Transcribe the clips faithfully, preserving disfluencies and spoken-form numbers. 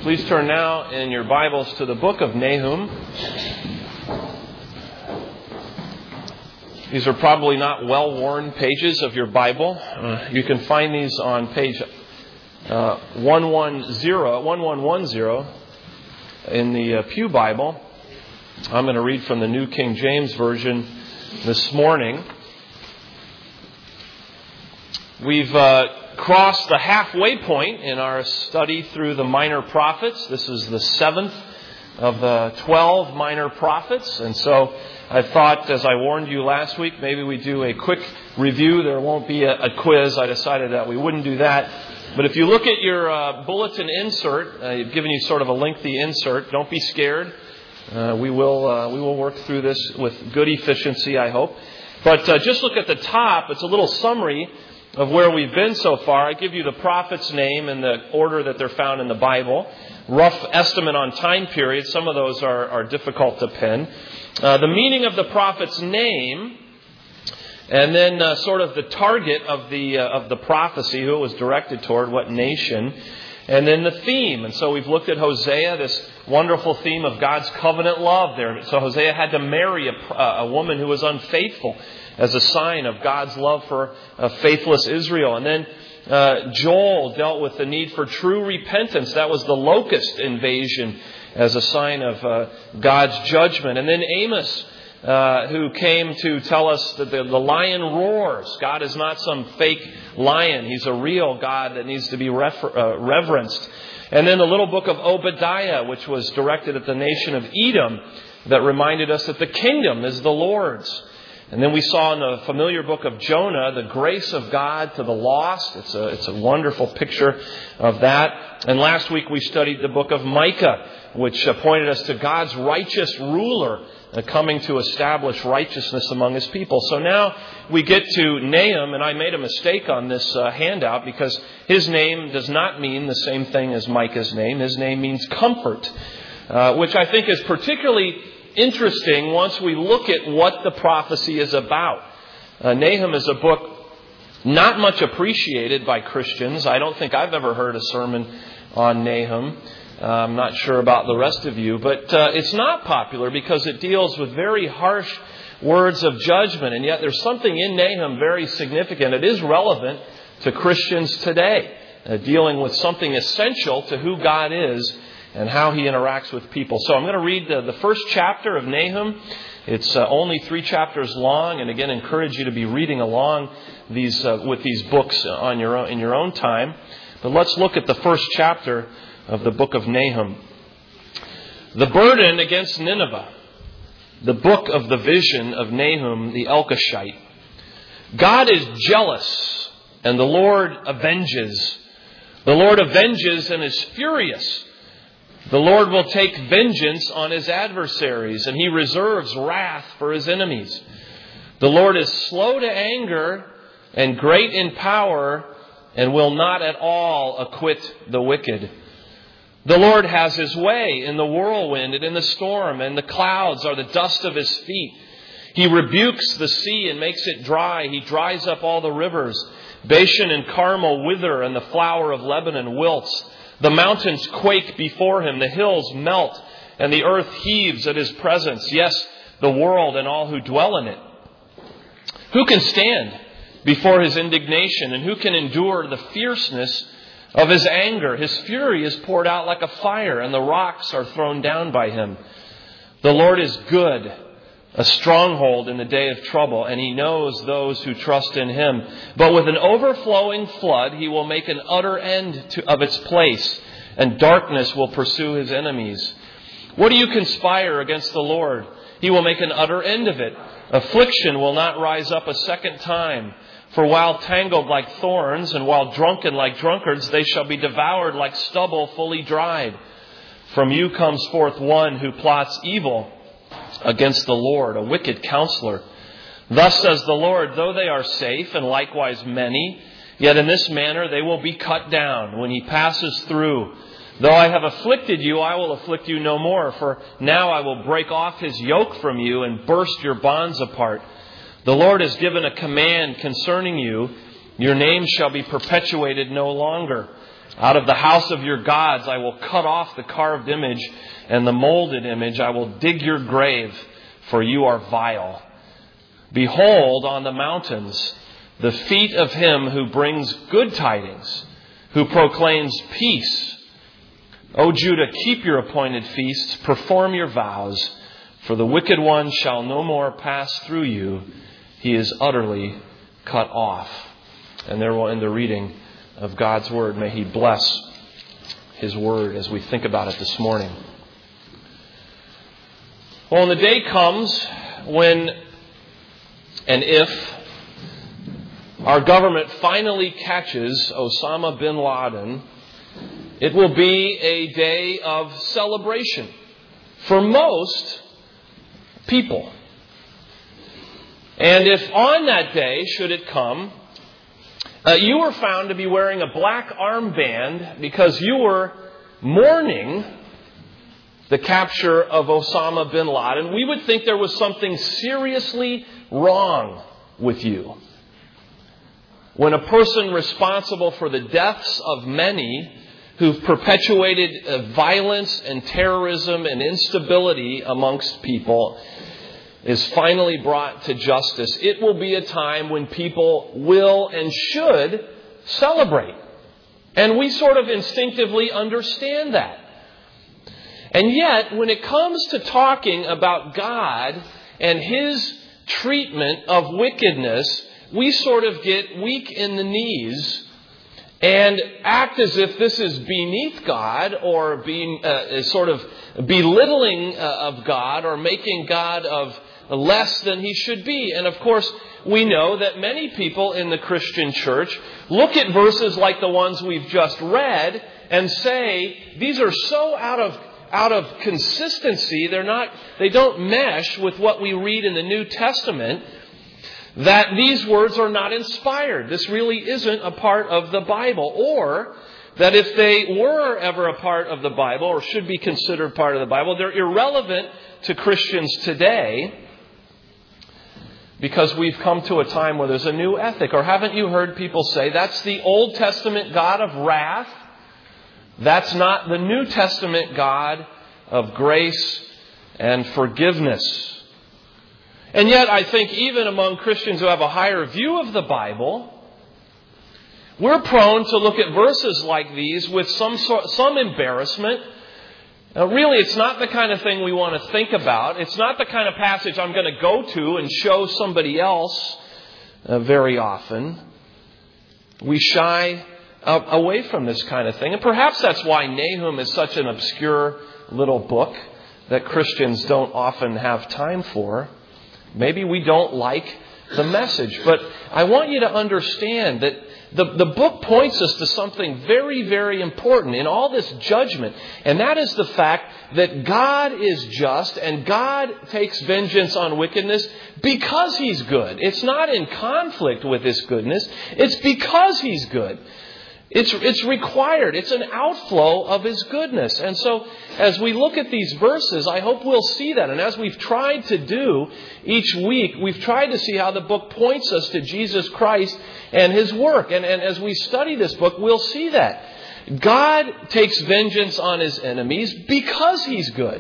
Please turn now in your Bibles to the book of Nahum. These are probably not well-worn pages of your Bible. Uh, you can find these on page uh, one one zero, one one one zero in the uh, Pew Bible. I'm going to read from the New King James Version this morning. We've uh, crossed the halfway point in our study through the minor prophets. This is the seventh of the twelve minor prophets. And so I thought, as I warned you last week, maybe we do a quick review. There won't be a, a quiz. I decided that we wouldn't do that. But if you look at your uh, bulletin insert, uh, I've given you sort of a lengthy insert. Don't be scared. Uh, we will uh, we will work through this with good efficiency, I hope. But uh, just look at the top. It's a little summary of where we've been so far. I give you the prophet's name in the order that they're found in the Bible. Rough estimate on time period. Some of those are, are difficult to pin. Uh, the meaning of the prophet's name, and then uh, sort of the target of the uh, of the prophecy, who it was directed toward, what nation, and then the theme. And so we've looked at Hosea, this wonderful theme of God's covenant love there. So Hosea had to marry a, a woman who was unfaithful as a sign of God's love for uh, faithless Israel. And then uh, Joel dealt with the need for true repentance. That was the locust invasion as a sign of uh, God's judgment. And then Amos, uh, who came to tell us that the, the lion roars. God is not some fake lion. He's a real God that needs to be refer- uh, reverenced. And then the little book of Obadiah, which was directed at the nation of Edom, that reminded us that the kingdom is the Lord's. And then we saw in the familiar book of Jonah the grace of God to the lost. It's a, it's a wonderful picture of that. And last week we studied the book of Micah, which pointed us to God's righteous ruler coming to establish righteousness among His people. So now we get to Nahum, and I made a mistake on this uh, handout because his name does not mean the same thing as Micah's name. His name means comfort, uh, which I think is particularly interesting once we look at what the prophecy is about. Uh, Nahum is a book not much appreciated by Christians. I don't think I've ever heard a sermon on Nahum. Uh, I'm not sure about the rest of you, but uh, it's not popular because it deals with very harsh words of judgment, and yet there's something in Nahum very significant. It is relevant to Christians today, uh, dealing with something essential to who God is and how He interacts with people. So I'm going to read the, the first chapter of Nahum. It's uh, only three chapters long, and again, encourage you to be reading along these uh, with these books on your own, in your own time. But let's look at the first chapter of the book of Nahum. The burden against Nineveh. The book of the vision of Nahum the Elkoshite. God is jealous, and the Lord avenges. The Lord avenges and is furious. The Lord will take vengeance on His adversaries, and He reserves wrath for His enemies. The Lord is slow to anger and great in power, and will not at all acquit the wicked. The Lord has His way in the whirlwind and in the storm, and the clouds are the dust of His feet. He rebukes the sea and makes it dry. He dries up all the rivers. Bashan and Carmel wither, and the flower of Lebanon wilts. The mountains quake before Him, the hills melt, and the earth heaves at His presence. Yes, the world and all who dwell in it. Who can stand before His indignation, and who can endure the fierceness of His anger? His fury is poured out like a fire, and the rocks are thrown down by Him. The Lord is good, a stronghold in the day of trouble, and He knows those who trust in Him. But with an overflowing flood, He will make an utter end to, of its place, and darkness will pursue His enemies. What do you conspire against the Lord? He will make an utter end of it. Affliction will not rise up a second time. For while tangled like thorns, and while drunken like drunkards, they shall be devoured like stubble fully dried. From you comes forth one who plots evil against the Lord, a wicked counselor. Thus says the Lord, though they are safe, and likewise many, yet in this manner they will be cut down when He passes through. Though I have afflicted you, I will afflict you no more, for now I will break off His yoke from you and burst your bonds apart. The Lord has given a command concerning you. Your name shall be perpetuated no longer. Out of the house of your gods I will cut off the carved image and the molded image. I will dig your grave, for you are vile. Behold, on the mountains, the feet of him who brings good tidings, who proclaims peace. O Judah, keep your appointed feasts, perform your vows, for the wicked one shall no more pass through you. He is utterly cut off. And there we'll end the reading of God's Word. May He bless His Word as we think about it this morning. Well, when the day comes when and if our government finally catches Osama bin Laden, it will be a day of celebration for most people. And if on that day, should it come, uh, you were found to be wearing a black armband because you were mourning the capture of Osama bin Laden, we would think there was something seriously wrong with you. When a person responsible for the deaths of many who've perpetuated uh, violence and terrorism and instability amongst people is finally brought to justice, it will be a time when people will and should celebrate. And we sort of instinctively understand that. And yet, when it comes to talking about God and His treatment of wickedness, we sort of get weak in the knees and act as if this is beneath God or being uh, sort of belittling uh, of God or making God of less than He should be. And of course, we know that many people in the Christian church look at verses like the ones we've just read and say, these are so out of out of consistency, they're not they don't mesh with what we read in the New Testament, that these words are not inspired. This really isn't a part of the Bible. Or that if they were ever a part of the Bible or should be considered part of the Bible, they're irrelevant to Christians today because we've come to a time where there's a new ethic. Or haven't you heard people say, that's the Old Testament God of wrath? That's not the New Testament God of grace and forgiveness. And yet, I think even among Christians who have a higher view of the Bible, we're prone to look at verses like these with some sort, some embarrassment. Now, really, it's not the kind of thing we want to think about. It's not the kind of passage I'm going to go to and show somebody else uh, very often. We shy uh, away from this kind of thing. And perhaps that's why Nahum is such an obscure little book that Christians don't often have time for. Maybe we don't like the message. But I want you to understand that the, the book points us to something very, very important in all this judgment. And that is the fact that God is just and God takes vengeance on wickedness because He's good. It's not in conflict with His goodness. It's because He's good. It's, it's required. It's an outflow of His goodness. And so as we look at these verses, I hope we'll see that. And as we've tried to do each week, we've tried to see how the book points us to Jesus Christ and His work. And, and as we study this book, we'll see that. God takes vengeance on His enemies because He's good.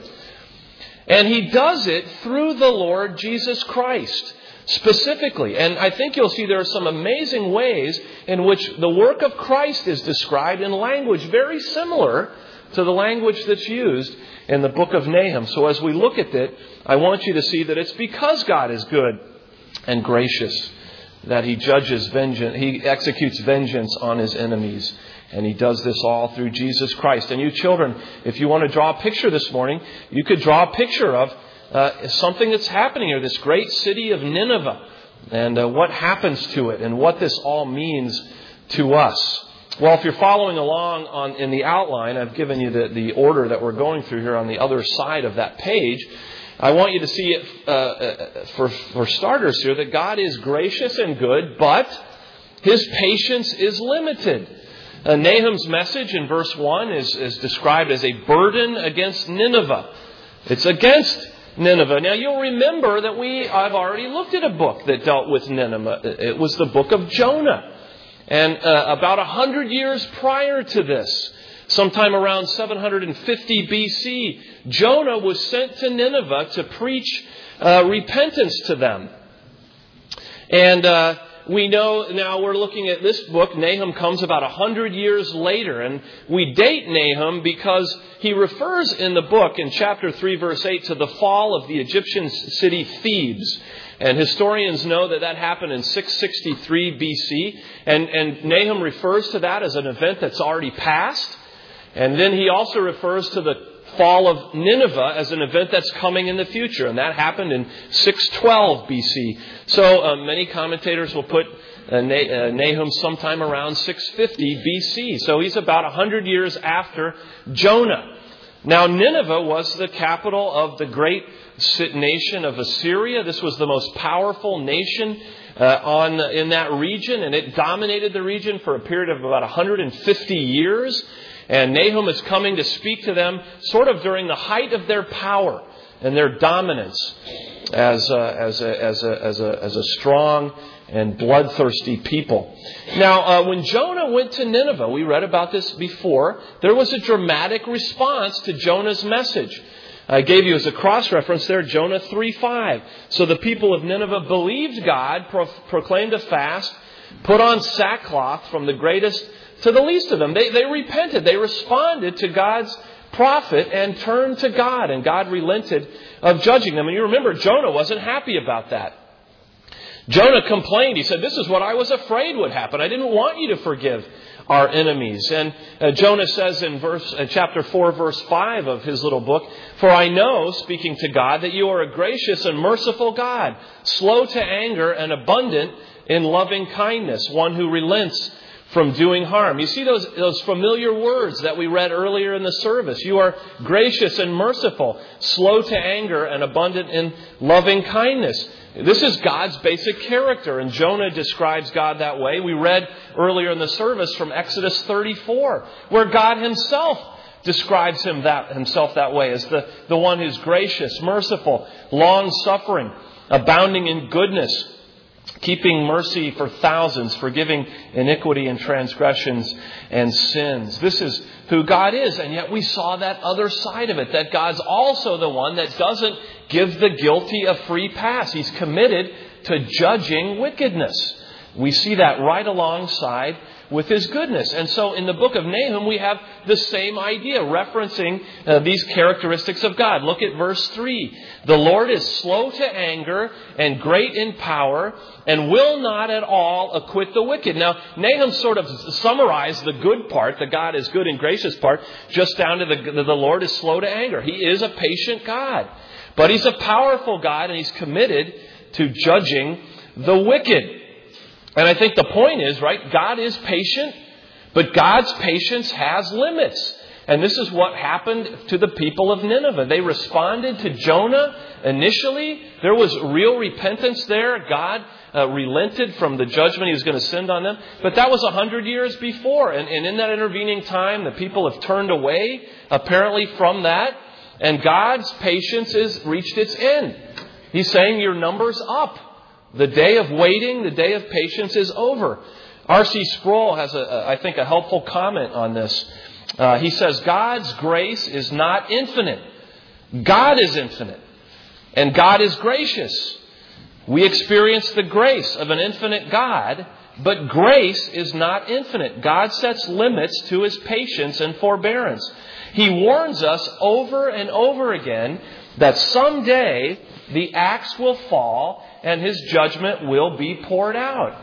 And He does it through the Lord Jesus Christ. Specifically, and I think you'll see there are some amazing ways in which the work of Christ is described in language very similar to the language that's used in the book of Nahum. So as we look at it, I want you to see that it's because God is good and gracious that He judges vengeance, He executes vengeance on His enemies. And He does this all through Jesus Christ. And you children, if you want to draw a picture this morning, you could draw a picture of Uh, something that's happening here, this great city of Nineveh, and uh, what happens to it, and what this all means to us. Well, if you're following along on in the outline, I've given you the, the order that we're going through here on the other side of that page. I want you to see it uh, for, for starters here, that God is gracious and good, but His patience is limited. Uh, Nahum's message in verse one is, is described as a burden against Nineveh. It's against Nineveh. Now, you'll remember that we I've already looked at a book that dealt with Nineveh. It was the book of Jonah. And uh, about one hundred years prior to this, sometime around seven hundred fifty B C, Jonah was sent to Nineveh to preach uh, repentance to them. And uh, we know now we're looking at this book. Nahum comes about one hundred years later. And we date Nahum because he refers in the book in chapter three, verse eight, to the fall of the Egyptian city Thebes. And historians know that that happened in six sixty-three B C. And, and Nahum refers to that as an event that's already passed. And then he also refers to the fall of Nineveh as an event that's coming in the future. And that happened in six twelve B C. So uh, many commentators will put uh, Nahum sometime around six fifty B C. So he's about one hundred years after Jonah. Now, Nineveh was the capital of the great nation of Assyria. This was the most powerful nation uh, on in that region, and it dominated the region for a period of about one hundred fifty years. And Nahum is coming to speak to them sort of during the height of their power and their dominance as a, as a, as a, as a, as a strong and bloodthirsty people. Now, uh, when Jonah went to Nineveh, we read about this before, there was a dramatic response to Jonah's message. I gave you as a cross-reference there, Jonah three five. So the people of Nineveh believed God, pro- proclaimed a fast, put on sackcloth from the greatest to the least of them. They, they repented. They responded to God's prophet and turned to God. And God relented of judging them. And you remember, Jonah wasn't happy about that. Jonah complained. He said, this is what I was afraid would happen. I didn't want you to forgive our enemies. And uh, Jonah says in verse uh, chapter four, verse five of his little book, for I know, speaking to God, that you are a gracious and merciful God, slow to anger and abundant in loving kindness, one who relents from doing harm. You see those, those familiar words that we read earlier in the service. You are gracious and merciful, slow to anger and abundant in loving kindness. This is God's basic character, and Jonah describes God that way. We read earlier in the service from Exodus thirty-four, where God himself describes him that, himself that way as the, the one who's gracious, merciful, long-suffering, abounding in goodness, keeping mercy for thousands, forgiving iniquity and transgressions and sins. This is who God is. And yet we saw that other side of it, that God's also the one that doesn't give the guilty a free pass. He's committed to judging wickedness. We see that right alongside with his goodness. And so in the book of Nahum, we have the same idea, referencing uh, these characteristics of God. Look at verse three. The Lord is slow to anger and great in power and will not at all acquit the wicked. Now, Nahum sort of summarized the good part, the God is good and gracious part, just down to the, the Lord is slow to anger. He is a patient God, but he's a powerful God, and he's committed to judging the wicked. And I think the point is, right, God is patient, but God's patience has limits. And this is what happened to the people of Nineveh. They responded to Jonah initially. There was real repentance there. God uh, relented from the judgment he was going to send on them. But that was a hundred years before. And, and in that intervening time, the people have turned away, apparently, from that. And God's patience has reached its end. He's saying your number's up. The day of waiting, the day of patience is over. R C Sproul has, a, a, I think, a helpful comment on this. Uh, he says, God's grace is not infinite. God is infinite. And God is gracious. We experience the grace of an infinite God, but grace is not infinite. God sets limits to his patience and forbearance. He warns us over and over again that someday the axe will fall and his judgment will be poured out.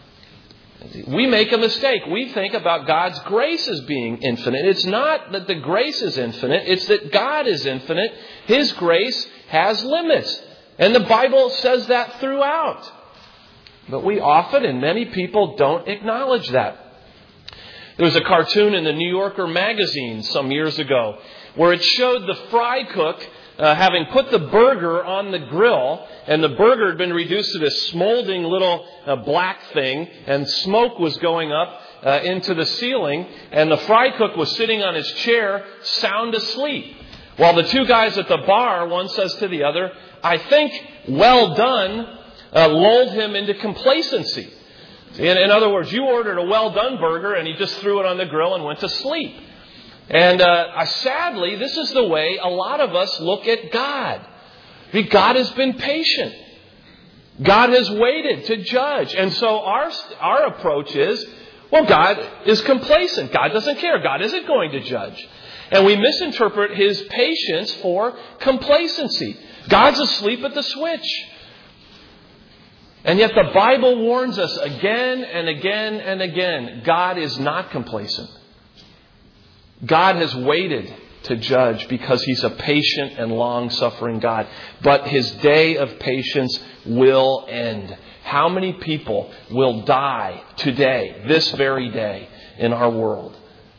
We make a mistake. We think about God's grace as being infinite. It's not that the grace is infinite. It's that God is infinite. His grace has limits. And the Bible says that throughout. But we often, and many people, don't acknowledge that. There was a cartoon in the New Yorker magazine some years ago where it showed the fry cook Uh, having put the burger on the grill, and the burger had been reduced to this smoldering little uh, black thing, and smoke was going up uh, into the ceiling, and the fry cook was sitting on his chair, sound asleep. While the two guys at the bar, one says to the other, I think well done, uh, lulled him into complacency. In, in other words, you ordered a well-done burger and he just threw it on the grill and went to sleep. And uh, sadly, this is the way a lot of us look at God. I mean, God has been patient. God has waited to judge. And so our, our approach is, well, God is complacent. God doesn't care. God isn't going to judge. And we misinterpret His patience for complacency. God's asleep at the switch. And yet the Bible warns us again and again and again, God is not complacent. God has waited to judge because He's a patient and long-suffering God. But His day of patience will end. How many people will die today, this very day, in our world?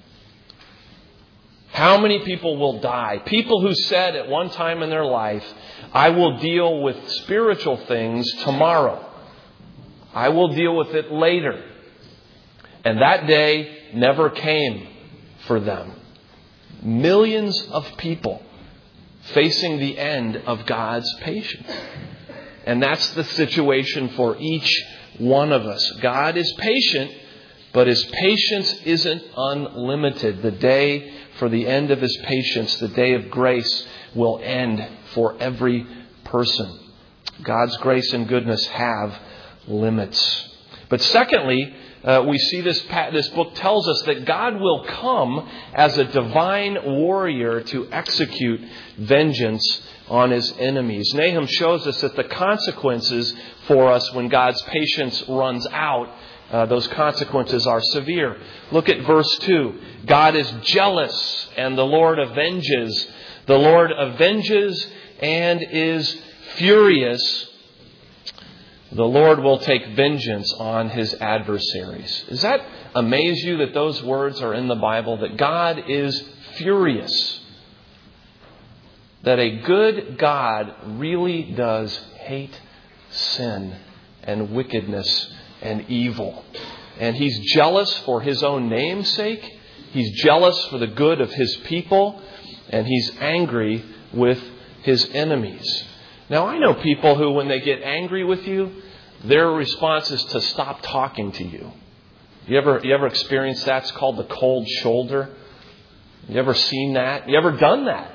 How many people will die? People who said at one time in their life, I will deal with spiritual things tomorrow. I will deal with it later. And that day never came for them. Millions of people facing the end of God's patience. And that's the situation for each one of us. God is patient, but His patience isn't unlimited. The day for the end of His patience, the day of grace, will end for every person. God's grace and goodness have limits. But secondly, uh, we see this this book tells us that God will come as a divine warrior to execute vengeance on His enemies. Nahum shows us that the consequences for us when God's patience runs out, uh, those consequences are severe. Look at verse two. God is jealous and the Lord avenges. The Lord avenges and is furious. The Lord will take vengeance on His adversaries. Does that amaze you that those words are in the Bible? That God is furious. That a good God really does hate sin and wickedness and evil. And He's jealous for His own name's sake. He's jealous for the good of His people. And He's angry with His enemies. Now, I know people who, when they get angry with you, their response is to stop talking to you. You ever, you ever experienced that? It's called the cold shoulder. You ever seen that? You ever done that?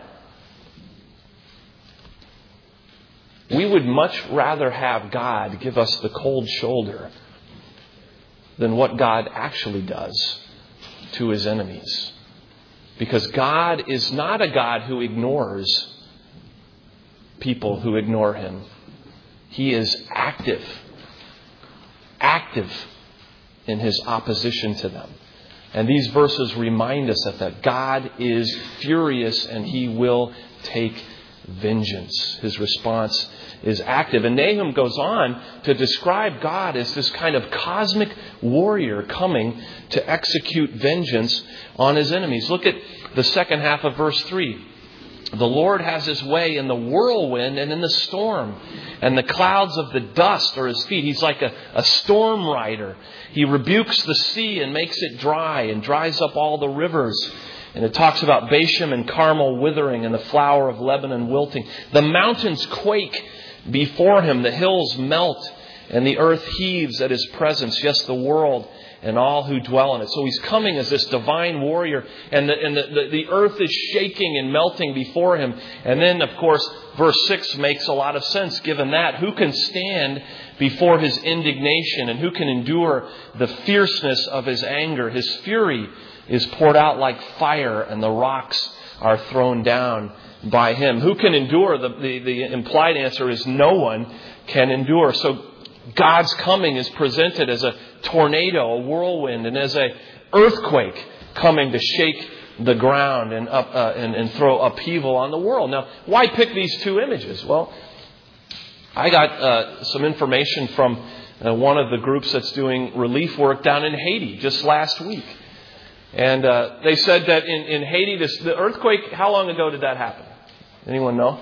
We would much rather have God give us the cold shoulder than what God actually does to His enemies. Because God is not a God who ignores people who ignore Him. He is active. Active in His opposition to them. And these verses remind us of that. God is furious and He will take vengeance. His response is active. And Nahum goes on to describe God as this kind of cosmic warrior coming to execute vengeance on His enemies. Look at the second half of verse three. The Lord has His way in the whirlwind and in the storm, and the clouds of the dust are His feet. He's like a, a storm rider. He rebukes the sea and makes it dry and dries up all the rivers. And it talks about Bashan and Carmel withering and the flower of Lebanon wilting. The mountains quake before Him. The hills melt and the earth heaves at His presence. Yes, the world and all who dwell in it. So He's coming as this divine warrior, and the, and the, the, the earth is shaking and melting before Him. And then, of course, verse six makes a lot of sense given that. Who can stand before His indignation, and who can endure the fierceness of His anger? His fury is poured out like fire, and the rocks are thrown down by Him. Who can endure? The, the, the implied answer is no one can endure. So God's coming is presented as a tornado, a whirlwind, and as a earthquake coming to shake the ground and up uh, and, and throw upheaval on the world. Now, why pick these two images? Well, I got uh, some information from uh, one of the groups that's doing relief work down in Haiti just last week. And uh, they said that in, in Haiti, this, the earthquake, how long ago did that happen? Anyone know?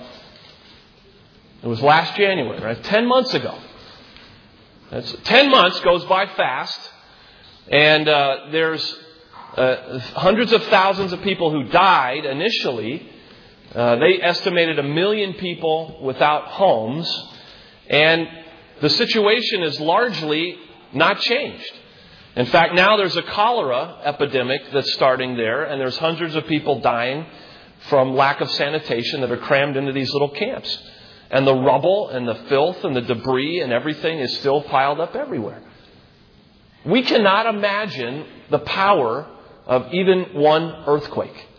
It was last January, right? Ten months ago. That's, ten months goes by fast, and uh, there's uh, hundreds of thousands of people who died initially. Uh, they estimated a million people without homes, and the situation is largely not changed. In fact, now there's a cholera epidemic that's starting there, and there's hundreds of people dying from lack of sanitation that are crammed into these little camps. And the rubble and the filth and the debris and everything is still piled up everywhere. We cannot imagine the power of even one earthquake.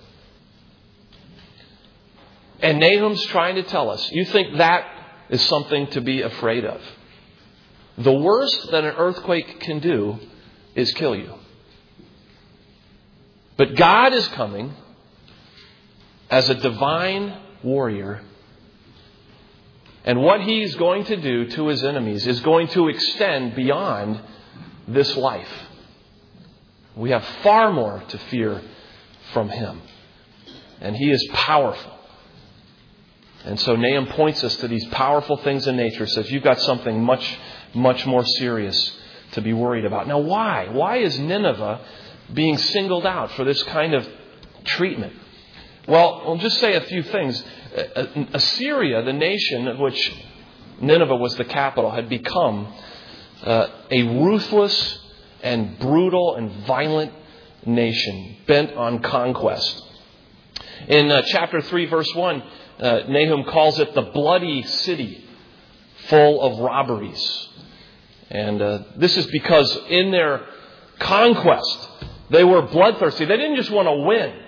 And Nahum's trying to tell us, you think that is something to be afraid of. The worst that an earthquake can do is kill you. But God is coming as a divine warrior. And what He's going to do to His enemies is going to extend beyond this life. We have far more to fear from Him. And He is powerful. And so Nahum points us to these powerful things in nature. Says you've got something much, much more serious to be worried about. Now why? Why is Nineveh being singled out for this kind of treatment? Well, I'll just say a few things. Assyria, the nation of which Nineveh was the capital, had become uh, a ruthless and brutal and violent nation bent on conquest. In uh, chapter three, verse one, uh, Nahum calls it the bloody city full of robberies. And uh, this is because in their conquest, they were bloodthirsty. They didn't just want to win.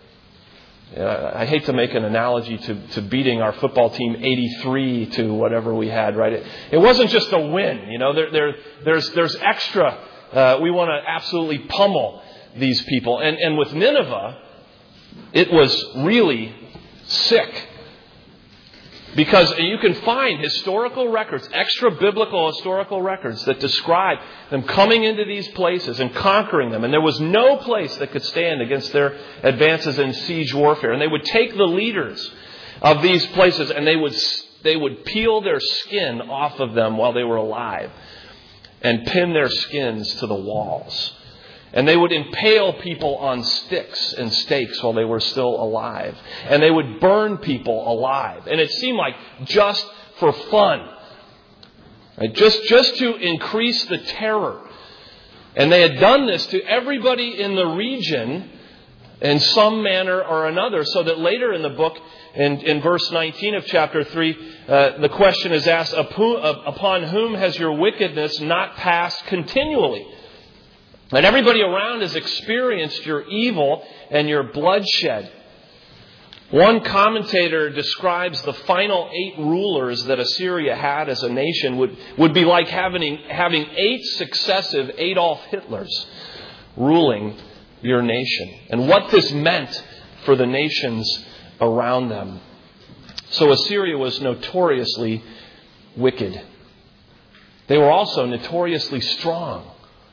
I hate to make an analogy to, to beating our football team eighty-three to whatever we had, right? It, it wasn't just a win. You know, there, there, there's, there's extra. Uh, we want to absolutely pummel these people. And, and with Nineveh, it was really sick. Because you can find historical records, extra biblical historical records that describe them coming into these places and conquering them. And there was no place that could stand against their advances in siege warfare. And they would take the leaders of these places and they would they would peel their skin off of them while they were alive and pin their skins to the walls. And they would impale people on sticks and stakes while they were still alive. And they would burn people alive. And it seemed like just for fun. Right? Just, just to increase the terror. And they had done this to everybody in the region in some manner or another. So that later in the book, in, in verse nineteen of chapter three, uh, the question is asked, upon whom has your wickedness not passed continually? And everybody around has experienced your evil and your bloodshed. One commentator describes the final eight rulers that Assyria had as a nation would, would be like having, having eight successive Adolf Hitlers ruling your nation. And what this meant for the nations around them. So Assyria was notoriously wicked. They were also notoriously strong.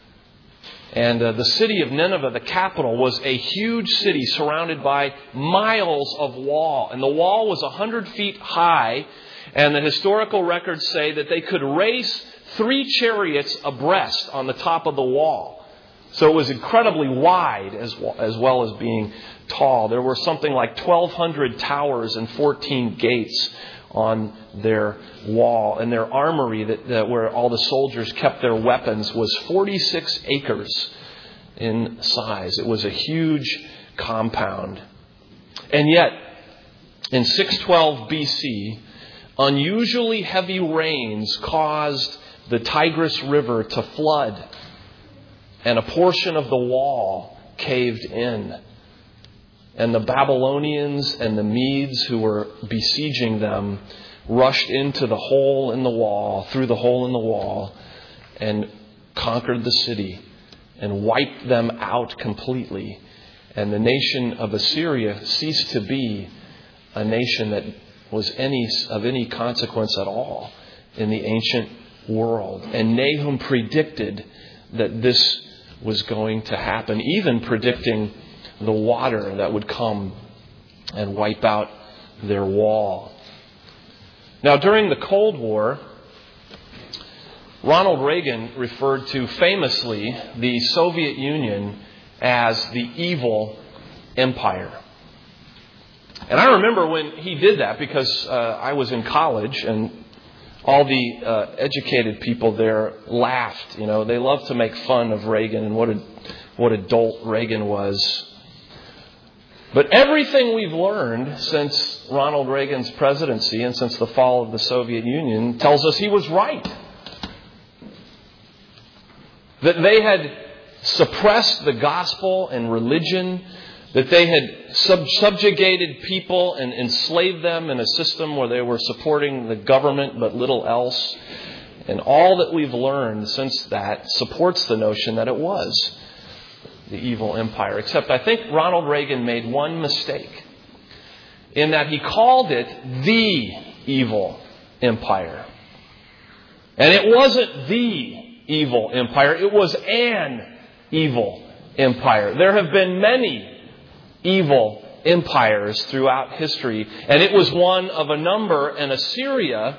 And uh, the city of Nineveh, the capital, was a huge city surrounded by miles of wall. And the wall was one hundred feet high. And the historical records say that they could race three chariots abreast on the top of the wall. So it was incredibly wide as well, as well as being tall. There were something like twelve hundred towers and fourteen gates on their wall. And their armory, that, that where all the soldiers kept their weapons, was forty-six acres in size. It was a huge compound. And yet, in six twelve B C, unusually heavy rains caused the Tigris River to flood. And a portion of the wall caved in. And the Babylonians and the Medes who were besieging them rushed into the hole in the wall, through the hole in the wall, and conquered the city and wiped them out completely. And the nation of Assyria ceased to be a nation that was any of any consequence at all in the ancient world. And Nahum predicted that this was going to happen, even predicting the water that would come and wipe out their wall. Now, during the Cold War, Ronald Reagan referred to famously the Soviet Union as the evil empire. And I remember when he did that because uh, I was in college and all the uh, educated people there laughed. You know, they loved to make fun of Reagan and what a what a dolt Reagan was. But everything we've learned since Ronald Reagan's presidency and since the fall of the Soviet Union tells us he was right. That they had suppressed the gospel and religion, that they had sub- subjugated people and enslaved them in a system where they were supporting the government but little else. And all that we've learned since that supports the notion that it was the evil empire. Except I think Ronald Reagan made one mistake in that he called it the evil empire. And it wasn't the evil empire. It was an evil empire. There have been many evil empires throughout history, and it was one of a number, and Assyria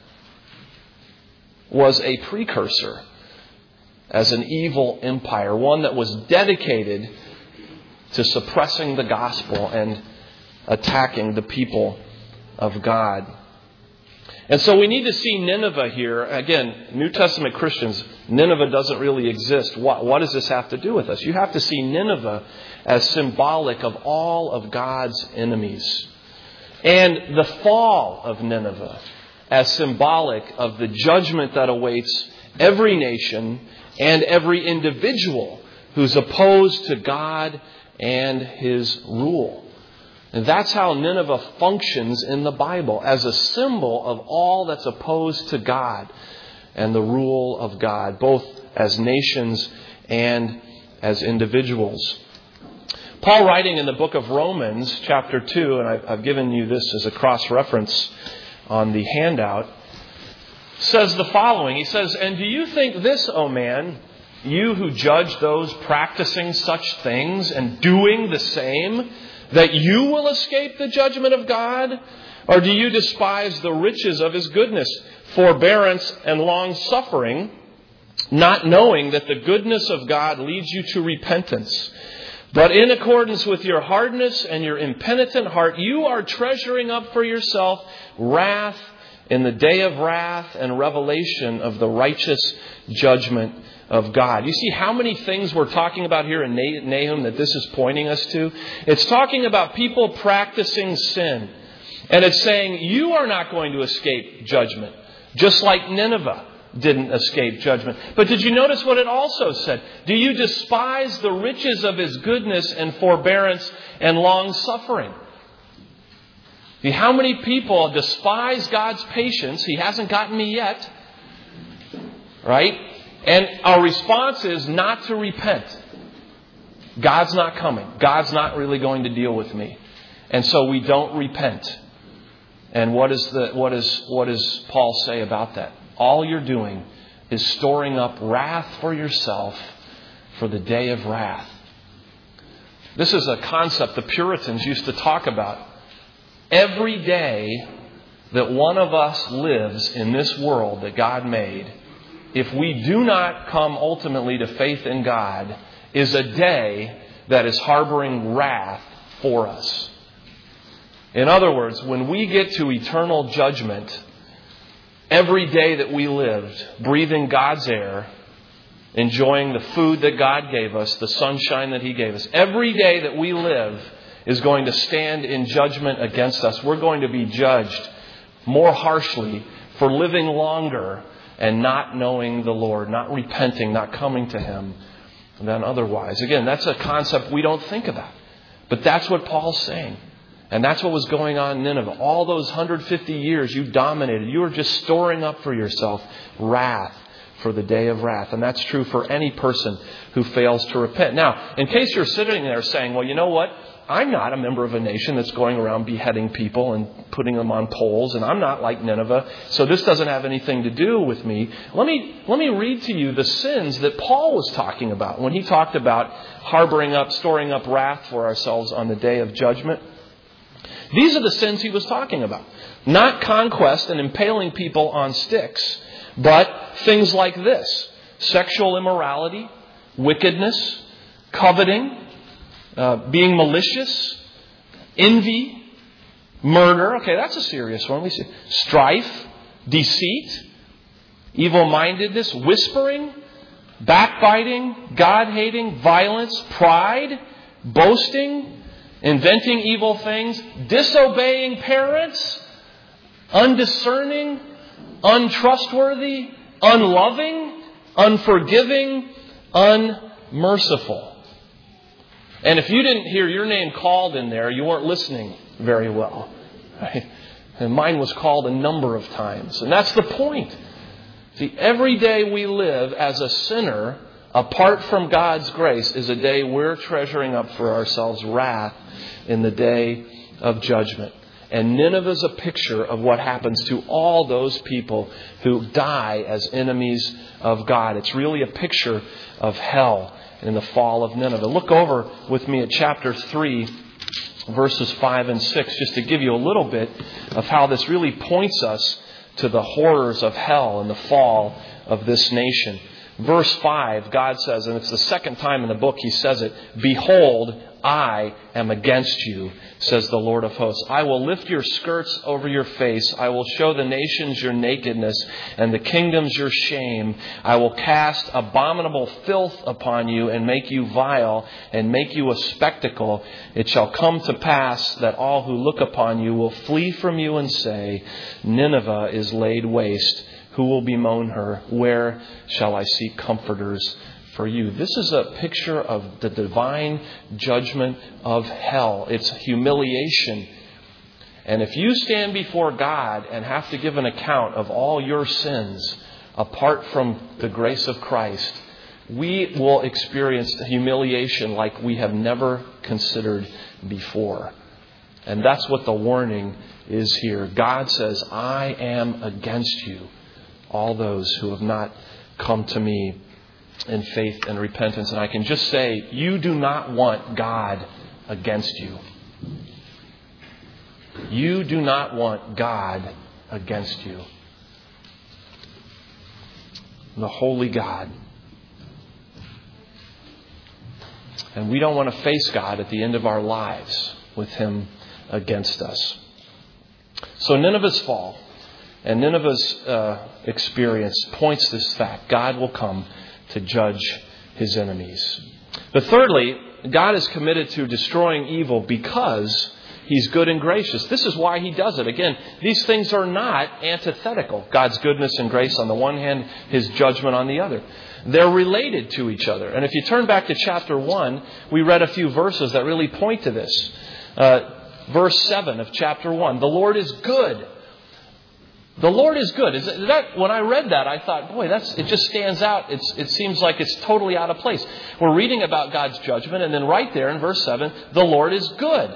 was a precursor as an evil empire, one that was dedicated to suppressing the gospel and attacking the people of God. And so we need to see Nineveh here. Again, New Testament Christians, Nineveh doesn't really exist. What, what does this have to do with us? You have to see Nineveh as symbolic of all of God's enemies. And the fall of Nineveh as symbolic of the judgment that awaits every nation and every individual who's opposed to God and His rule. And that's how Nineveh functions in the Bible, as a symbol of all that's opposed to God and the rule of God, both as nations and as individuals. Paul, writing in the book of Romans, chapter two, and I've given you this as a cross-reference on the handout, says the following. He says, "And do you think this, O man, you who judge those practicing such things and doing the same, that you will escape the judgment of God? Or do you despise the riches of His goodness, forbearance, and long-suffering, not knowing that the goodness of God leads you to repentance? But in accordance with your hardness and your impenitent heart, you are treasuring up for yourself wrath in the day of wrath and revelation of the righteous judgment of God." You see how many things we're talking about here in Nahum that this is pointing us to? It's talking about people practicing sin. And it's saying you are not going to escape judgment, just like Nineveh didn't escape judgment. But did you notice what it also said? Do you despise the riches of His goodness and forbearance and long suffering? See, how many people despise God's patience? He hasn't gotten me yet. Right? And our response is not to repent. God's not coming. God's not really going to deal with me. And so we don't repent. And what is the what is what does Paul say about that? All you're doing is storing up wrath for yourself for the day of wrath. This is a concept the Puritans used to talk about. Every day that one of us lives in this world that God made, if we do not come ultimately to faith in God, is a day that is harboring wrath for us. In other words, when we get to eternal judgment, every day that we lived, breathing God's air, enjoying the food that God gave us, the sunshine that He gave us, every day that we live is going to stand in judgment against us. We're going to be judged more harshly for living longer and not knowing the Lord, not repenting, not coming to Him than otherwise. Again, that's a concept we don't think about. But that's what Paul's saying. And that's what was going on in Nineveh. All those one hundred fifty years you dominated. You were just storing up for yourself wrath for the day of wrath. And that's true for any person who fails to repent. Now, in case you're sitting there saying, well, you know what? I'm not a member of a nation that's going around beheading people and putting them on poles, and I'm not like Nineveh, so this doesn't have anything to do with me. Let me let me read to you the sins that Paul was talking about when he talked about harboring up, storing up wrath for ourselves on the day of judgment. These are the sins he was talking about. Not conquest and impaling people on sticks, but things like this: sexual immorality, wickedness, coveting, Uh, being malicious, envy, murder. Okay, that's a serious one. We see strife, deceit, evil-mindedness, whispering, backbiting, God-hating, violence, pride, boasting, inventing evil things, disobeying parents, undiscerning, untrustworthy, unloving, unforgiving, unmerciful. And if you didn't hear your name called in there, you weren't listening very well. Right? And mine was called a number of times. And that's the point. See, every day we live as a sinner, apart from God's grace, is a day we're treasuring up for ourselves wrath in the day of judgment. And Nineveh is a picture of what happens to all those people who die as enemies of God. It's really a picture of hell in the fall of Nineveh. Look over with me at chapter three, verses five and six, just to give you a little bit of how this really points us to the horrors of hell and the fall of this nation. Verse five, God says, and it's the second time in the book He says it, "Behold, I am against you, says the Lord of hosts. I will lift your skirts over your face. I will show the nations your nakedness and the kingdoms your shame. I will cast abominable filth upon you and make you vile and make you a spectacle. It shall come to pass that all who look upon you will flee from you and say, Nineveh is laid waste. Who will bemoan her? Where shall I seek comforters for you?" This is a picture of the divine judgment of hell. It's humiliation. And if you stand before God and have to give an account of all your sins apart from the grace of Christ, we will experience humiliation like we have never considered before. And that's what the warning is here. God says, "I am against you, all those who have not come to me in faith and repentance." And I can just say, you do not want God against you. You do not want God against you. The holy God. And we don't want to face God at the end of our lives with Him against us. So Nineveh's fall and Nineveh's uh, experience points this fact. God will come to judge His enemies. But thirdly, God is committed to destroying evil because He's good and gracious. This is why He does it. Again, these things are not antithetical. God's goodness and grace on the one hand, His judgment on the other. They're related to each other. And if you turn back to chapter one, we read a few verses that really point to this. Uh, verse seven of chapter one, "The Lord is good." The Lord is good. Is that, when I read that, I thought, boy, that's it just stands out. It's, it seems like it's totally out of place. We're reading about God's judgment, and then right there in verse seven, the Lord is good.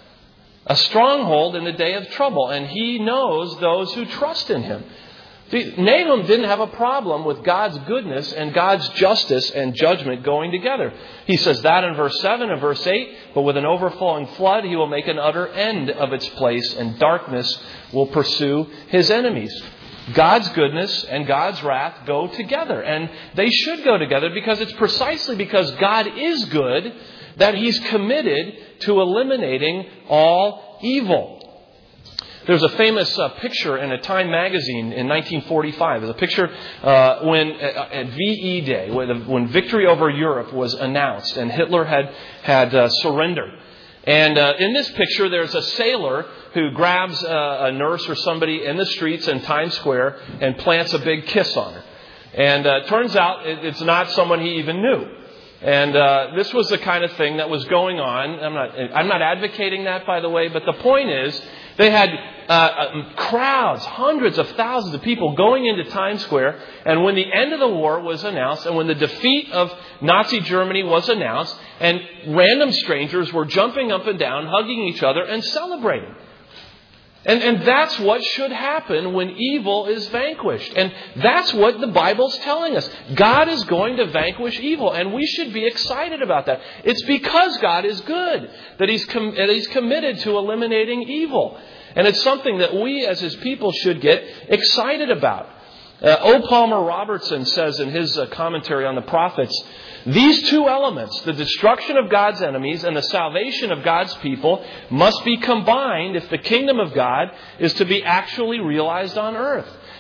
A stronghold in the day of trouble, and He knows those who trust in Him. See, Nahum didn't have a problem with God's goodness and God's justice and judgment going together. He says that in verse seven and verse eight, "But with an overflowing flood, He will make an utter end of its place, and darkness will pursue His enemies." God's goodness and God's wrath go together. And they should go together because it's precisely because God is good that He's committed to eliminating all evil. There's a famous uh, picture in a Time magazine in nineteen forty-five. There's a picture uh, when uh, at V E Day, when, the, when victory over Europe was announced and Hitler had had uh, surrendered. And uh, in this picture, there's a sailor who grabs uh, a nurse or somebody in the streets in Times Square and plants a big kiss on her. And uh, it turns out it, it's not someone he even knew. And uh, this was the kind of thing that was going on. I'm not, I'm not advocating that, by the way, but the point is they had uh, crowds, hundreds of thousands of people going into Times Square. And when the end of the war was announced and when the defeat of Nazi Germany was announced, and random strangers were jumping up and down, hugging each other and celebrating. And, and that's what should happen when evil is vanquished. And that's what the Bible's telling us. God is going to vanquish evil. And we should be excited about that. It's because God is good that He's, com- that he's committed to eliminating evil. And it's something that we as His people should get excited about. Uh, O. Palmer Robertson says in his uh, commentary on the prophets, these two elements, the destruction of God's enemies and the salvation of God's people, must be combined if the kingdom of God is to be actually realized on earth.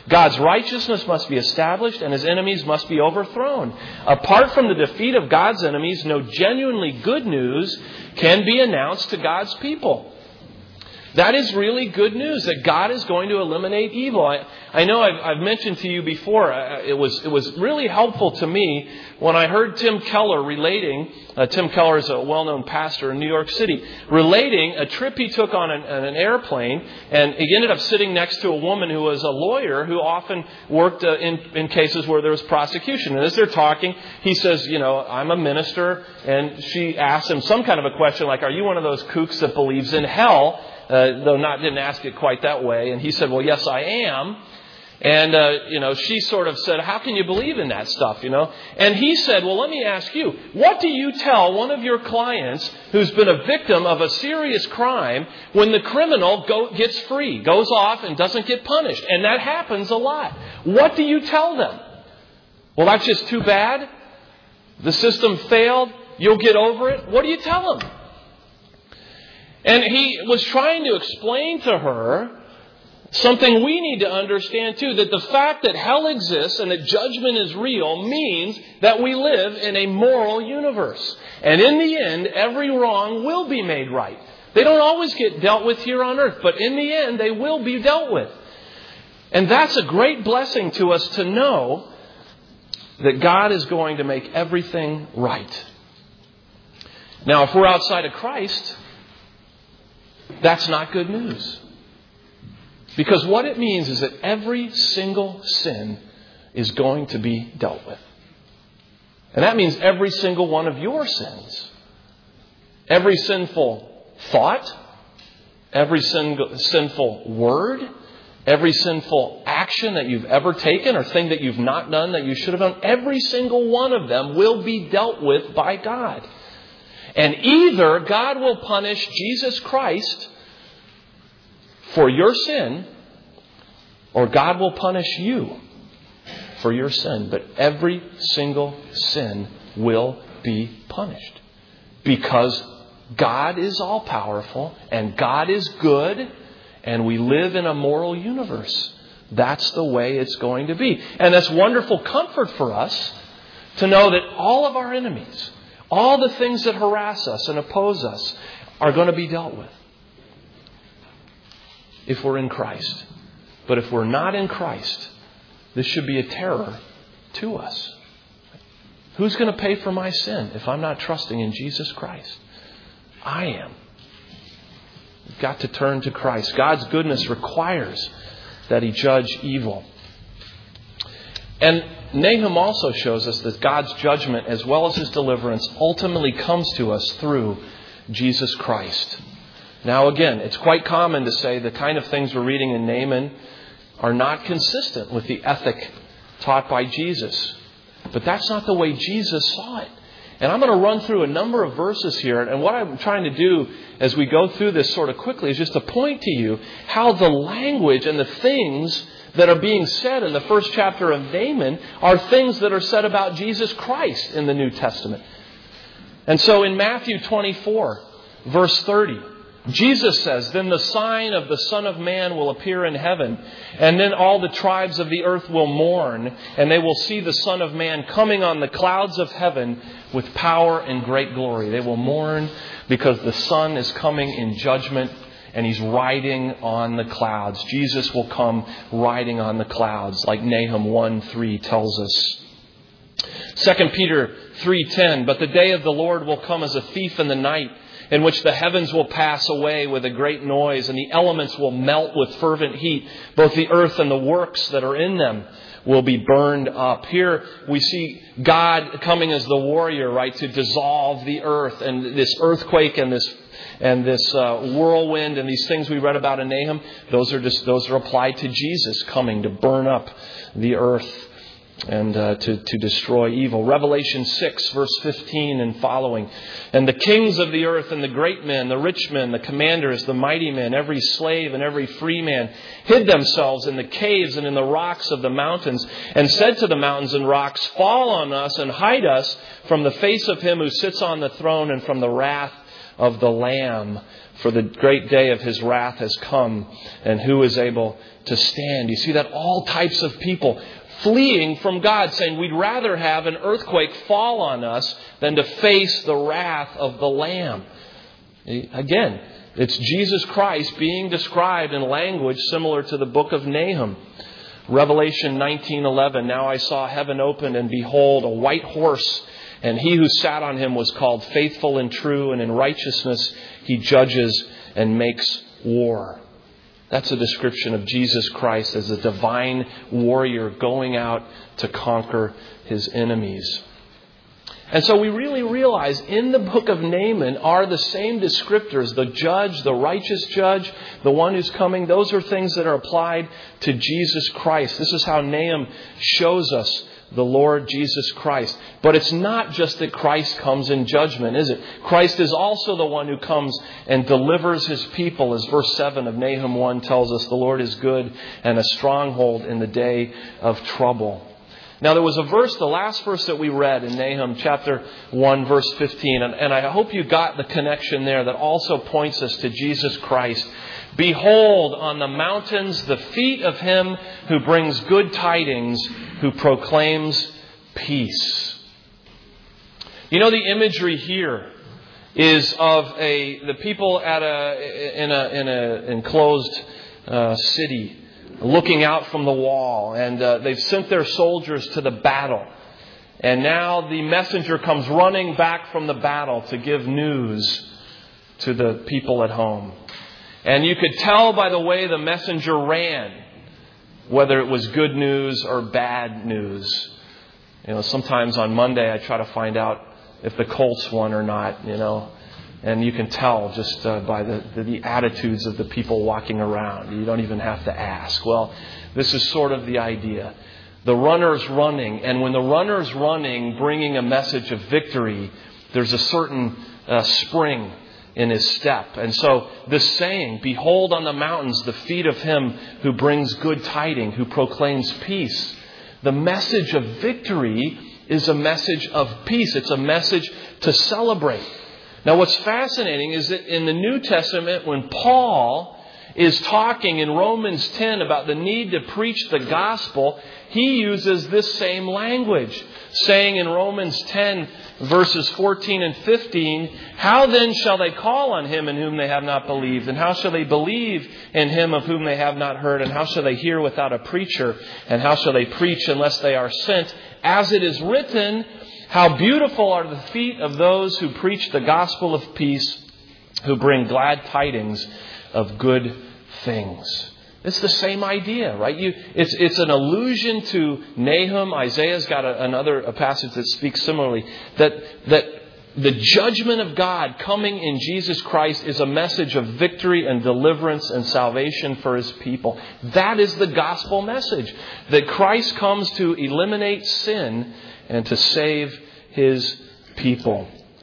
God's righteousness must be established and his enemies must be overthrown. Apart from the defeat of God's enemies, no genuinely good news can be announced to God's people. That is really good news, that God is going to eliminate evil. I, I know I've, I've mentioned to you before, uh, it was it was really helpful to me when I heard Tim Keller relating, uh, Tim Keller is a well-known pastor in New York City, relating a trip he took on an, an airplane, and he ended up sitting next to a woman who was a lawyer who often worked uh, in, in cases where there was prosecution. And as they're talking, he says, you know, I'm a minister, and she asked him some kind of a question like, are you one of those kooks that believes in hell? Uh, though not didn't ask it quite that way. And he said, well, yes, I am. And, uh, you know, she sort of said, how can you believe in that stuff, you know? And he said, well, let me ask you, what do you tell one of your clients who's been a victim of a serious crime when the criminal go, gets free, goes off and doesn't get punished? And that happens a lot. What do you tell them? Well, that's just too bad. The system failed. You'll get over it. What do you tell them? And he was trying to explain to her something we need to understand too, that the fact that hell exists and that judgment is real means that we live in a moral universe. And in the end, every wrong will be made right. They don't always get dealt with here on earth, but in the end, they will be dealt with. And that's a great blessing to us to know that God is going to make everything right. Now, if we're outside of Christ, that's not good news. Because what it means is that every single sin is going to be dealt with. And that means every single one of your sins. Every sinful thought, every sin- sinful word, every sinful action that you've ever taken or thing that you've not done that you should have done, every single one of them will be dealt with by God. And either God will punish Jesus Christ for your sin, or God will punish you for your sin. But every single sin will be punished. Because God is all-powerful, and God is good, and we live in a moral universe. That's the way it's going to be. And that's wonderful comfort for us to know that all of our enemies, all the things that harass us and oppose us, are going to be dealt with if we're in Christ. But if we're not in Christ, this should be a terror to us. Who's going to pay for my sin if I'm not trusting in Jesus Christ? I am. We've got to turn to Christ. God's goodness requires that He judge evil. And Nahum also shows us that God's judgment, as well as His deliverance, ultimately comes to us through Jesus Christ. Now again, it's quite common to say the kind of things we're reading in Nahum are not consistent with the ethic taught by Jesus. But that's not the way Jesus saw it. And I'm going to run through a number of verses here. And what I'm trying to do as we go through this sort of quickly is just to point to you how the language and the things that are being said in the first chapter of Nahum are things that are said about Jesus Christ in the New Testament. And so in Matthew twenty-four, verse thirty, Jesus says, "Then the sign of the Son of Man will appear in heaven, and then all the tribes of the earth will mourn, and they will see the Son of Man coming on the clouds of heaven with power and great glory." They will mourn because the Son is coming in judgment, and He's riding on the clouds. Jesus will come riding on the clouds, like Nahum one three tells us. Second Peter three ten, "But the day of the Lord will come as a thief in the night, in which the heavens will pass away with a great noise, and the elements will melt with fervent heat. Both the earth and the works that are in them will be burned up." Here we see God coming as the warrior, right, to dissolve the earth. And this earthquake and this and this uh, whirlwind and these things we read about in Nahum, those are just those are applied to Jesus coming to burn up the earth and uh, to, to destroy evil. Revelation six, verse fifteen and following. "And the kings of the earth and the great men, the rich men, the commanders, the mighty men, every slave and every free man, hid themselves in the caves and in the rocks of the mountains, and said to the mountains and rocks, 'Fall on us and hide us from the face of Him who sits on the throne and from the wrath of the Lamb, for the great day of his wrath has come, and who is able to stand? You see that all types of people fleeing from God, saying we'd rather have an earthquake fall on us than to face the wrath of the Lamb. Again, it's Jesus Christ being described in language similar to the book of Nahum. Revelation nineteen eleven, now I saw heaven opened, and behold, a white horse, and he who sat on him was called Faithful and True, and in righteousness he judges and makes war. That's a description of Jesus Christ as a divine warrior going out to conquer his enemies. And so we really realize in the book of Nahum are the same descriptors, the judge, the righteous judge, the one who's coming. Those are things that are applied to Jesus Christ. This is how Nahum shows us the Lord Jesus Christ. But it's not just that Christ comes in judgment, is it? Christ is also the one who comes and delivers his people, as verse seven of Nahum one tells us, the Lord is good and a stronghold in the day of trouble. Now, there was a verse, the last verse that we read in Nahum chapter one, verse fifteen, and, and I hope you got the connection there that also points us to Jesus Christ. Behold, on the mountains, the feet of him who brings good tidings, who proclaims peace. You know, the imagery here is of a the people at a in a in a enclosed uh, city, looking out from the wall, and uh, they've sent their soldiers to the battle. And now the messenger comes running back from the battle to give news to the people at home. And you could tell by the way the messenger ran whether it was good news or bad news. You know, sometimes on Monday I try to find out if the Colts won or not, you know. And you can tell just uh, by the, the, the attitudes of the people walking around. You don't even have to ask. Well, this is sort of the idea. The runner's running, and when the runner's running, bringing a message of victory, there's a certain uh, spring in his step. And so this saying, behold on the mountains the feet of him who brings good tidings, who proclaims peace. The message of victory is a message of peace. It's a message to celebrate. Now, what's fascinating is that in the New Testament, when Paul is talking in Romans ten about the need to preach the gospel, he uses this same language, saying in Romans ten, verses fourteen and fifteen, how then shall they call on him in whom they have not believed? And how shall they believe in him of whom they have not heard? And how shall they hear without a preacher? And how shall they preach unless they are sent? As it is written, how beautiful are the feet of those who preach the gospel of peace, who bring glad tidings of good things. It's the same idea, right? You, it's, it's an allusion to Nahum. Isaiah's got a, another a passage that speaks similarly. That, that the judgment of God coming in Jesus Christ is a message of victory and deliverance and salvation for his people. That is the gospel message. That Christ comes to eliminate sin and to save his people.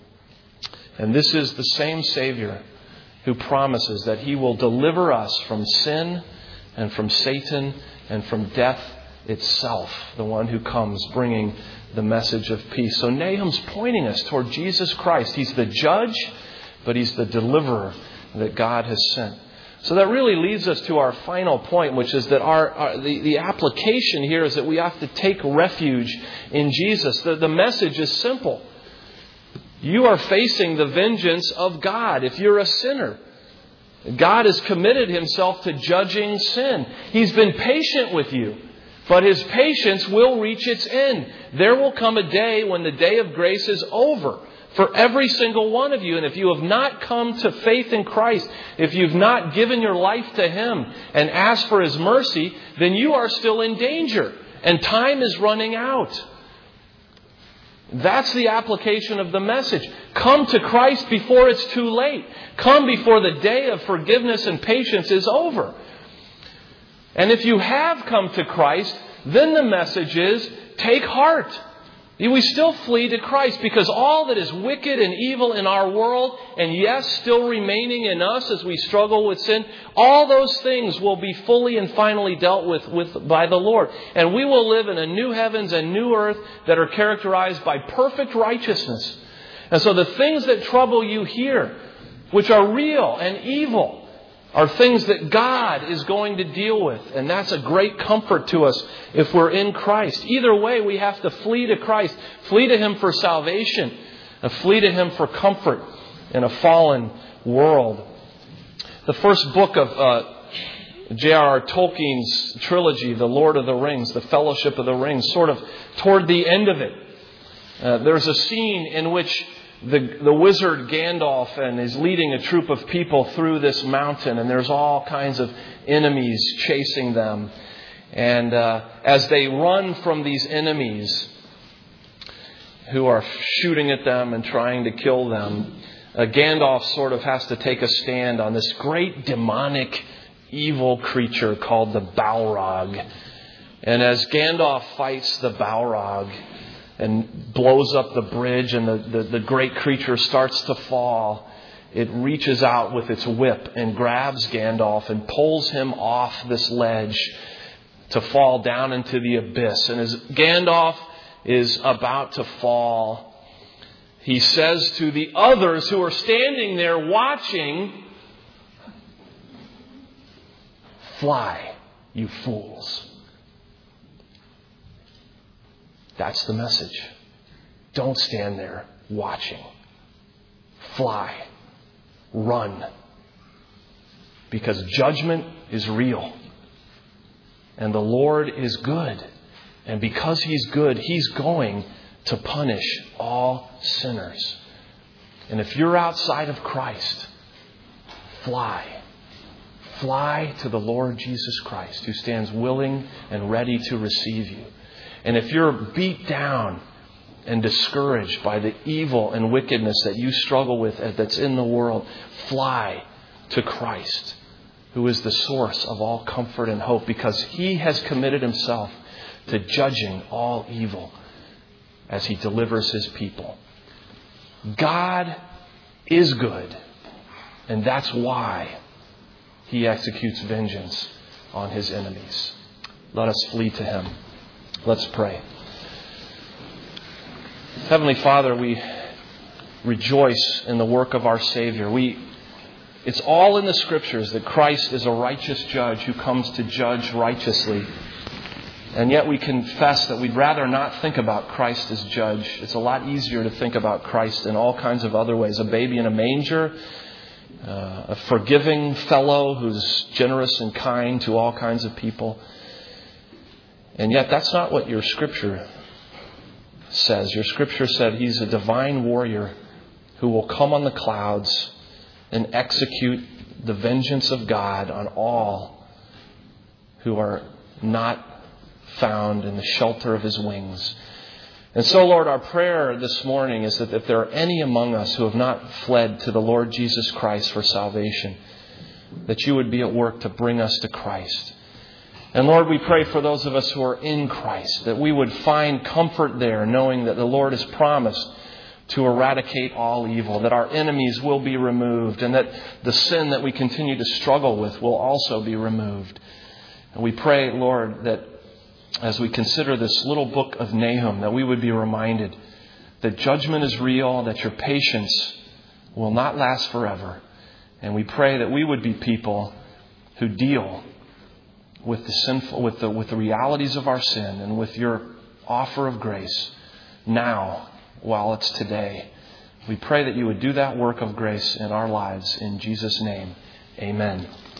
And this is the same Savior who promises that he will deliver us from sin and from Satan and from death itself. The one who comes bringing the message of peace. So Nahum's pointing us toward Jesus Christ. He's the judge, but he's the deliverer that God has sent. So that really leads us to our final point, which is that our, our the, the application here is that we have to take refuge in Jesus. The, the message is simple. You are facing the vengeance of God if you're a sinner. God has committed himself to judging sin. He's been patient with you, but his patience will reach its end. There will come a day when the day of grace is over for every single one of you. And if you have not come to faith in Christ, if you've not given your life to him and asked for his mercy, then you are still in danger and time is running out. That's the application of the message. Come to Christ before it's too late. Come before the day of forgiveness and patience is over. And if you have come to Christ, then the message is, take heart. We still flee to Christ because all that is wicked and evil in our world, and yes, still remaining in us as we struggle with sin, all those things will be fully and finally dealt with, with by the Lord. And we will live in a new heavens and new earth that are characterized by perfect righteousness. And so the things that trouble you here, which are real and evil, are things that God is going to deal with. And that's a great comfort to us if we're in Christ. Either way, we have to flee to Christ. Flee to Him for salvation. And flee to Him for comfort in a fallen world. The first book of uh, J R R Tolkien's trilogy, The Lord of the Rings, The Fellowship of the Ring, sort of toward the end of it, uh, there's a scene in which the, the wizard Gandalf and is leading a troop of people through this mountain, and there's all kinds of enemies chasing them. And uh, as they run from these enemies who are shooting at them and trying to kill them, uh, Gandalf sort of has to take a stand on this great demonic evil creature called the Balrog. And as Gandalf fights the Balrog and blows up the bridge and the, the, the great creature starts to fall, it reaches out with its whip and grabs Gandalf and pulls him off this ledge to fall down into the abyss. And as Gandalf is about to fall, he says to the others who are standing there watching, "Fly, you fools." That's the message. Don't stand there watching. Fly. Run. Because judgment is real. And the Lord is good. And because He's good, He's going to punish all sinners. And if you're outside of Christ, fly. Fly to the Lord Jesus Christ, who stands willing and ready to receive you. And if you're beat down and discouraged by the evil and wickedness that you struggle with that's in the world, fly to Christ, who is the source of all comfort and hope, because He has committed Himself to judging all evil as He delivers His people. God is good, and that's why He executes vengeance on His enemies. Let us flee to Him. Let's pray. Heavenly Father, we rejoice in the work of our Savior. We, it's all in the Scriptures that Christ is a righteous judge who comes to judge righteously. And yet we confess that we'd rather not think about Christ as judge. It's a lot easier to think about Christ in all kinds of other ways. A baby in a manger, uh, a forgiving fellow who's generous and kind to all kinds of people. And yet that's not what your Scripture says. Your Scripture said He's a divine warrior who will come on the clouds and execute the vengeance of God on all who are not found in the shelter of His wings. And so, Lord, our prayer this morning is that if there are any among us who have not fled to the Lord Jesus Christ for salvation, that You would be at work to bring us to Christ. And Lord, we pray for those of us who are in Christ, that we would find comfort there, knowing that the Lord has promised to eradicate all evil, that our enemies will be removed, and that the sin that we continue to struggle with will also be removed. And we pray, Lord, that as we consider this little book of Nahum, that we would be reminded that judgment is real, that Your patience will not last forever. And we pray that we would be people who deal with the sinful, with the with the realities of our sin, and with Your offer of grace now, while it's today. We pray that You would do that work of grace in our lives. In Jesus' name, amen.